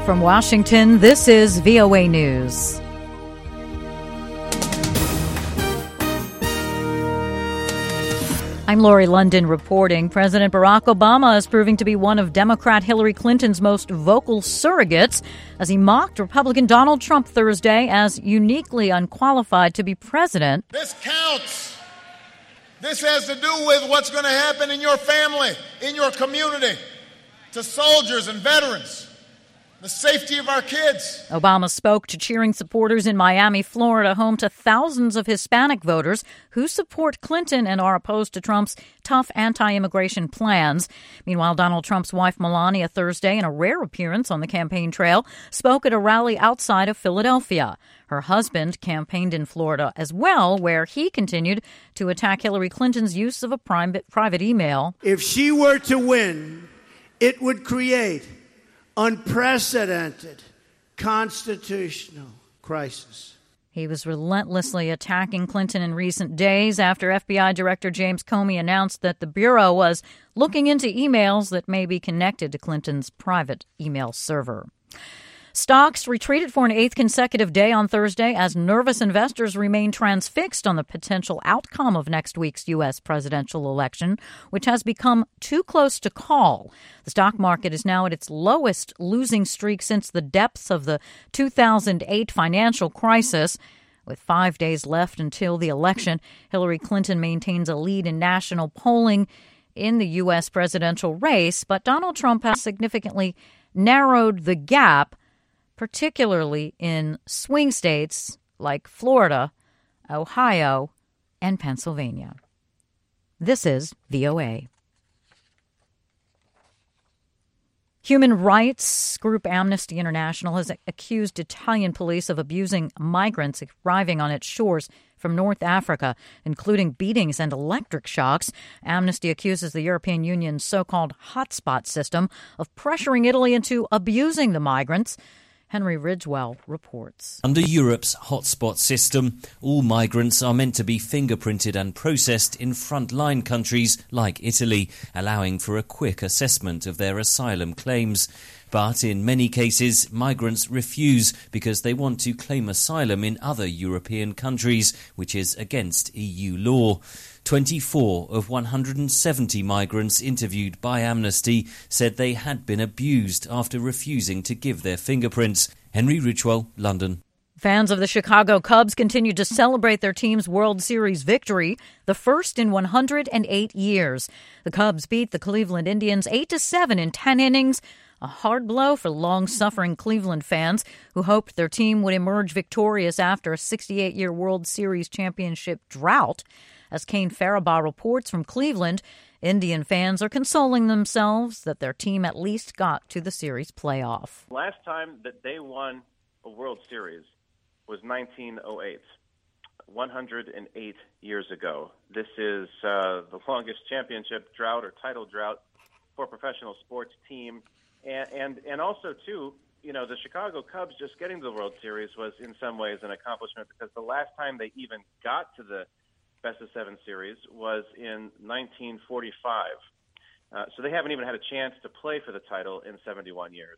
From Washington, this is VOA News. I'm Lori London reporting. President Barack Obama is proving to be one of Democrat Hillary Clinton's most vocal surrogates as he mocked Republican Donald Trump Thursday as uniquely unqualified to be president. This counts. This has to do with what's going to happen in your family, in your community, to soldiers and veterans. The safety of our kids. Obama spoke to cheering supporters in Miami, Florida, home to thousands of Hispanic voters who support Clinton and are opposed to Trump's tough anti-immigration plans. Meanwhile, Donald Trump's wife, Melania, Thursday, in a rare appearance on the campaign trail, spoke at a rally outside of Philadelphia. Her husband campaigned in Florida as well, where he continued to attack Hillary Clinton's use of a private email. If she were to win, it would create unprecedented constitutional crisis. He was relentlessly attacking Clinton in recent days after FBI Director James Comey announced that the Bureau was looking into emails that may be connected to Clinton's private email server. Stocks retreated for an eighth consecutive day on Thursday as nervous investors remain transfixed on the potential outcome of next week's U.S. presidential election, which has become too close to call. The stock market is now at its lowest losing streak since the depths of the 2008 financial crisis. With 5 days left until the election, Hillary Clinton maintains a lead in national polling in the U.S. presidential race, but Donald Trump has significantly narrowed the gap, particularly in swing states like Florida, Ohio, and Pennsylvania. This is VOA. Human rights group Amnesty International has accused Italian police of abusing migrants arriving on its shores from North Africa, including beatings and electric shocks. Amnesty accuses the European Union's so-called hotspot system of pressuring Italy into abusing the migrants. Henry Ridgewell reports. Under Europe's hotspot system, all migrants are meant to be fingerprinted and processed in frontline countries like Italy, allowing for a quick assessment of their asylum claims. But in many cases, migrants refuse because they want to claim asylum in other European countries, which is against EU law. 24 of 170 migrants interviewed by Amnesty said they had been abused after refusing to give their fingerprints. Henry Ridgewell, London. Fans of the Chicago Cubs continue to celebrate their team's World Series victory, the first in 108 years. The Cubs beat the Cleveland Indians 8-7 in 10 innings, a hard blow for long-suffering Cleveland fans who hoped their team would emerge victorious after a 68-year World Series championship drought. As Kane Faribaugh reports from Cleveland, Indian fans are consoling themselves that their team at least got to the series playoff. Last time that they won a World Series was 1908, 108 years ago. This is the longest championship drought or title drought for a professional sports team. And also, too, you know, the Chicago Cubs just getting to the World Series was in some ways an accomplishment because the last time they even got to the Best-of-7 series was in 1945. So they haven't even had a chance to play for the title in 71 years.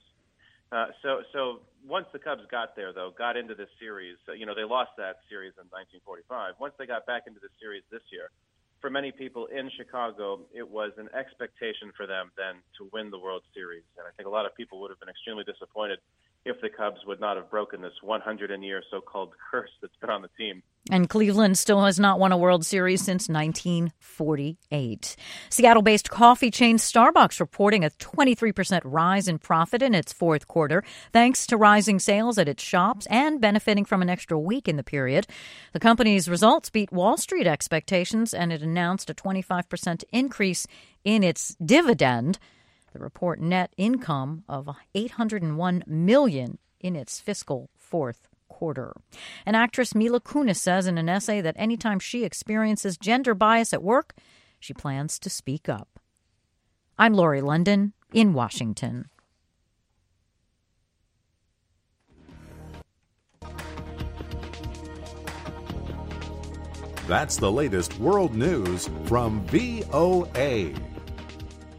So once the Cubs got there, though, got into this series, you know, they lost that series in 1945. Once they got back into the series this year, for many people in Chicago, it was an expectation for them then to win the World Series. And I think a lot of people would have been extremely disappointed if the Cubs would not have broken this 100-year so-called curse that's been on the team. And Cleveland still has not won a World Series since 1948. Seattle-based coffee chain Starbucks reporting a 23% rise in profit in its fourth quarter, thanks to rising sales at its shops and benefiting from an extra week in the period. The company's results beat Wall Street expectations, and it announced a 25% increase in its dividend. The report net income of $801 million in its fiscal fourth quarter. And actress Mila Kunis says in an essay that anytime she experiences gender bias at work, she plans to speak up. I'm Lori London in Washington. That's the latest world news from VOA.